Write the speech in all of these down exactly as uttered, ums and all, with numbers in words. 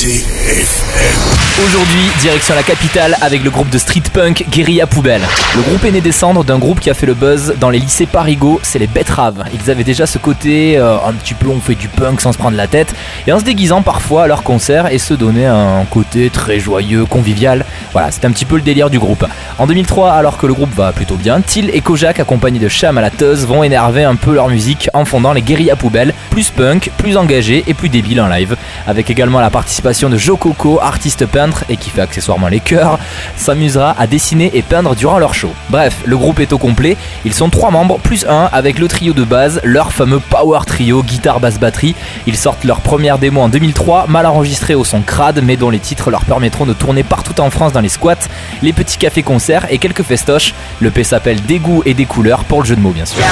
Aujourd'hui, direction la capitale avec le groupe de street punk Guérilla Poubelle. Le groupe est né des cendres d'un groupe qui a fait le buzz dans les lycées Parigot, c'est les Betteraves. Ils avaient déjà ce côté euh, un petit peu on fait du punk sans se prendre la tête et en se déguisant parfois à leurs concerts et se donner un côté très joyeux, convivial. Voilà, c'est un petit peu le délire du groupe. En deux mille trois, alors que le groupe va plutôt bien, Till et Kojak accompagnés de Cham à la teuse vont énerver un peu leur musique en fondant les Guérilla Poubelle, plus punk, plus engagé et plus débile en live. Avec également la participation de Joe Coco, artiste peintre et qui fait accessoirement les chœurs, s'amusera à dessiner et peindre durant leur show. Bref, le groupe est au complet, ils sont trois membres plus un avec le trio de base, leur fameux power trio guitare basse batterie. Ils sortent leur première démo en deux mille trois, mal enregistrée au son crade mais dont les titres leur permettront de tourner partout en France dans les squats, les petits cafés concerts et quelques festoches. Le P s'appelle Des goûts et des couleurs pour le jeu de mots bien sûr.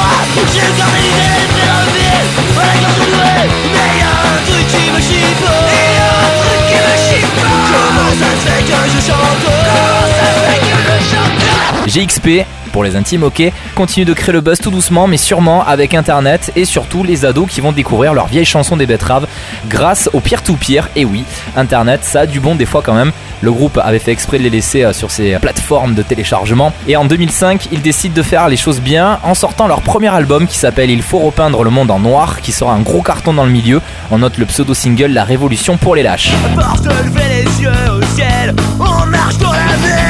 G X P, pour les intimes, ok, continue de créer le buzz tout doucement mais sûrement avec internet et surtout les ados qui vont découvrir leurs vieilles chansons des Betteraves grâce au peer-to-peer. Et oui, internet ça a du bon des fois quand même. Le groupe avait fait exprès de les laisser sur ses plateformes de téléchargement et en deux mille cinq ils décident de faire les choses bien en sortant leur premier album qui s'appelle Il faut repeindre le monde en noir, qui sera un gros carton dans le milieu. On note le pseudo-single La Révolution pour les lâches. À force de lever les yeux au ciel, on marche dans la mer.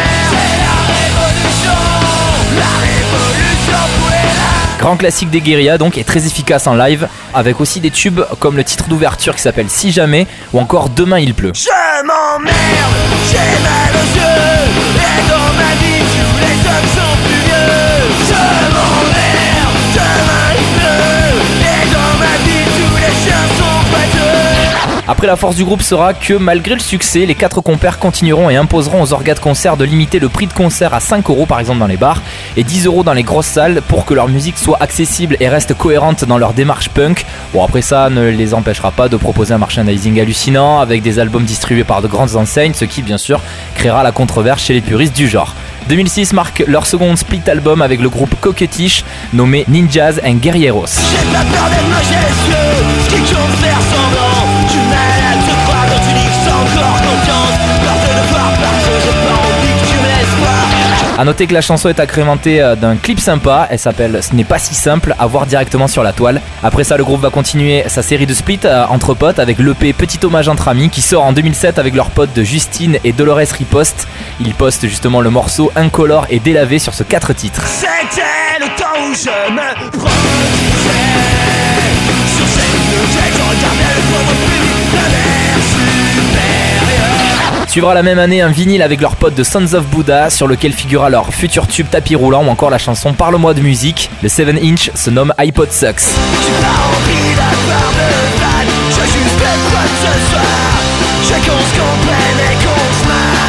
Grand classique des Guérilla donc et très efficace en live avec aussi des tubes comme le titre d'ouverture qui s'appelle Si jamais ou encore Demain il pleut. Je m'emmerde, j'ai mal aux yeux et dans ma vie tous les hommes sont plus vieux. Je m'emmerde, demain il pleut et dans ma vie tous les chiens sont boiteux. Après la force du groupe sera que malgré le succès, les quatre compères continueront et imposeront aux orgas de concert de limiter le prix de concert à cinq euros par exemple dans les bars et dix euros dans les grosses salles pour que leur musique soit accessible et reste cohérente dans leur démarche punk. Bon après ça ne les empêchera pas de proposer un merchandising hallucinant avec des albums distribués par de grandes enseignes, ce qui bien sûr créera la controverse chez les puristes du genre. deux mille six marque leur second split album avec le groupe Coquetiche nommé Ninjas and Guerrieros. J'ai pas peur d'être majestueux, ce qui compte faire semblant. Je suis malade, je crois quand tu dis que c'est encore confiance. Peur de devoir partir, j'ai pas envie que tu me laisses voir. A noter que la chanson est agrémentée d'un clip sympa, elle s'appelle Ce n'est pas si simple, à voir directement sur la toile. Après ça le groupe va continuer sa série de splits euh, entre potes avec l'E P Petit Hommage entre amis qui sort en deux mille sept avec leurs potes de Justine et Dolores Riposte. Ils postent justement le morceau Incolore et Délavé sur ce quatre titres. C'était le temps où je me projetais sur cette bibliothèque, je regardais le pauvre public de l'air supérieur. Suivra la même année un vinyle avec leurs potes de Sons of Buddha sur lequel figurera leur futur tube Tapis roulant ou encore la chanson Parle-moi de musique. Le sept inch se nomme iPod Sucks. J'ai pas envie d'avoir de vanne, je veux juste être pote ce soir. Je veux qu'on se comprenne et qu'on se marre.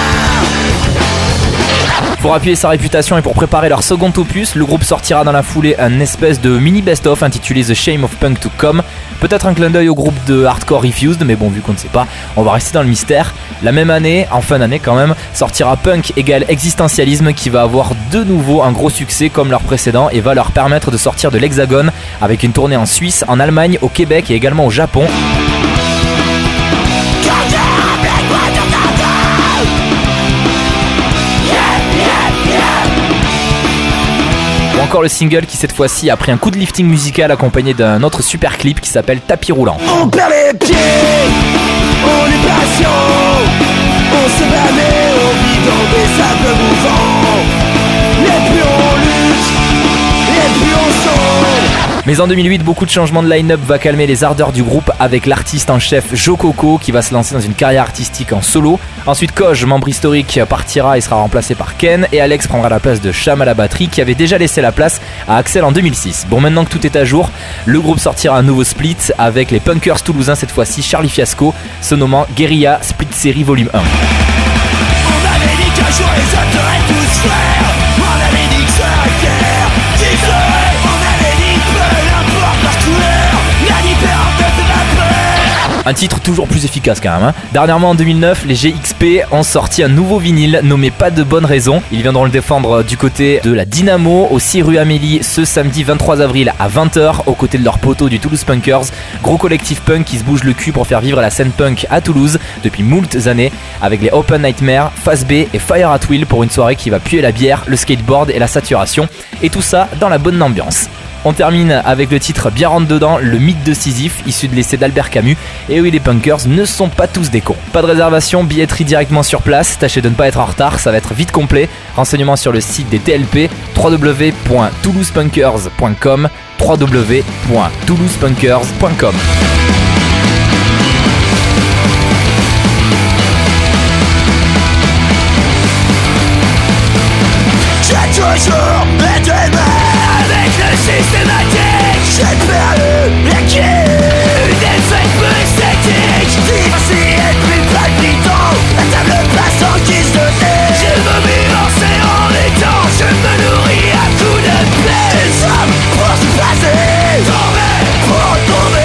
Pour appuyer sa réputation et pour préparer leur second opus, le groupe sortira dans la foulée un espèce de mini best-of intitulé The Shame of Punk to Come. Peut-être un clin d'œil au groupe de hardcore Refused, mais bon, vu qu'on ne sait pas, on va rester dans le mystère. La même année, en fin d'année quand même, sortira Punk égale existentialisme qui va avoir de nouveau un gros succès comme leur précédent et va leur permettre de sortir de l'Hexagone avec une tournée en Suisse, en Allemagne, au Québec et également au Japon. Ou encore le single qui cette fois-ci a pris un coup de lifting musical accompagné d'un autre super clip qui s'appelle Tapis roulant. On perd les pieds, on est patient, on se bat mais on vit dans des sables mouvants. Et plus on lutte, et plus on sombre. Mais en deux mille huit, beaucoup de changements de line-up va calmer les ardeurs du groupe avec l'artiste en chef Joe Coco qui va se lancer dans une carrière artistique en solo. Ensuite Koj, membre historique, partira et sera remplacé par Ken et Alex prendra la place de Cham à la batterie qui avait déjà laissé la place à Axel en deux mille six. Bon, maintenant que tout est à jour, le groupe sortira un nouveau split avec les punkers toulousains cette fois-ci Charlie Fiasco, se nommant Guérilla Split Série Volume un. On avait dit qu'un jour les hommes seraient tous frères. On avait dit que serait guerre, qui serait. On avait dit que peu importe leur couleur, la différence de la peur. Un titre toujours plus efficace quand même. Hein. Dernièrement en deux mille neuf, les G X P ont sorti un nouveau vinyle nommé Pas de bonne raison. Ils viendront le défendre du côté de la Dynamo au six rue Amélie ce samedi vingt-trois avril à vingt heures aux côtés de leurs poteaux du Toulouse Punkers. Gros collectif punk qui se bouge le cul pour faire vivre la scène punk à Toulouse depuis moult années avec les Open Nightmare, Phase B et Fire at Will pour une soirée qui va puer la bière, le skateboard et la saturation. Et tout ça dans la bonne ambiance. On termine avec le titre Bien rentre dedans, le mythe de Sisyphe, issu de l'essai d'Albert Camus. Et oui, les punkers ne sont pas tous des cons. Pas de réservation, billetterie directement sur place. Tâchez de ne pas être en retard, ça va être vite complet. Renseignements sur le site des T L P, w w w point toulouse punkers point com, w w w point toulouse punkers point com. J'ai toujours été mal avec le systématique. J'ai perdu l'acquis, une défaite peu esthétique. Difficile et plus palpitant, la table passe en guise de nez. Je vomis l'océan étant, je me nourris à coups de paix. Des hommes pour se passer, tomber pour tomber.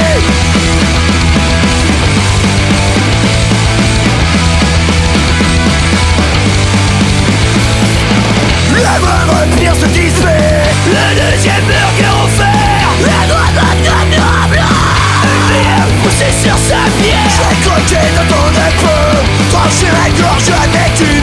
La moindre pire se disait, le deuxième burger offert, la droite admirable, une bière poussée sur sa bière. J'ai croqué dans ton épaule, tranché la gorge avec une